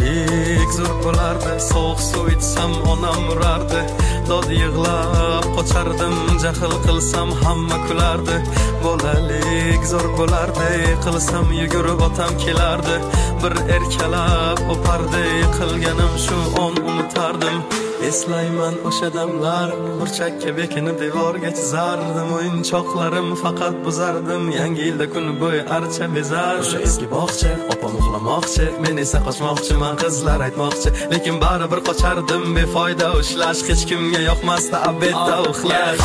bolalik zo'r bo'lardi, sovuq suv ichsam onam urardi, dod yig'lab qochardim, jahl qilsam hamma kulardi. Bolalik zo'r bo'lardi, qilsam yugurib otam kelardi, bir erkalab o'pardi, qilganim shu on unutardim. Eslayman o'sha damlar, burchakka bekinib devorga chizardim, o'yinchoqlarim faqat buzardim, yangi yilda kun bo'yi archa bezar. O'sha eski bog'cha, opam uxlamoqchi, men esa qochmoqchiman, qizlar aytmoqchi, lekin baribir qochardim, befoyda ushlash, hech kimga yoqmasdi abedda uxlash.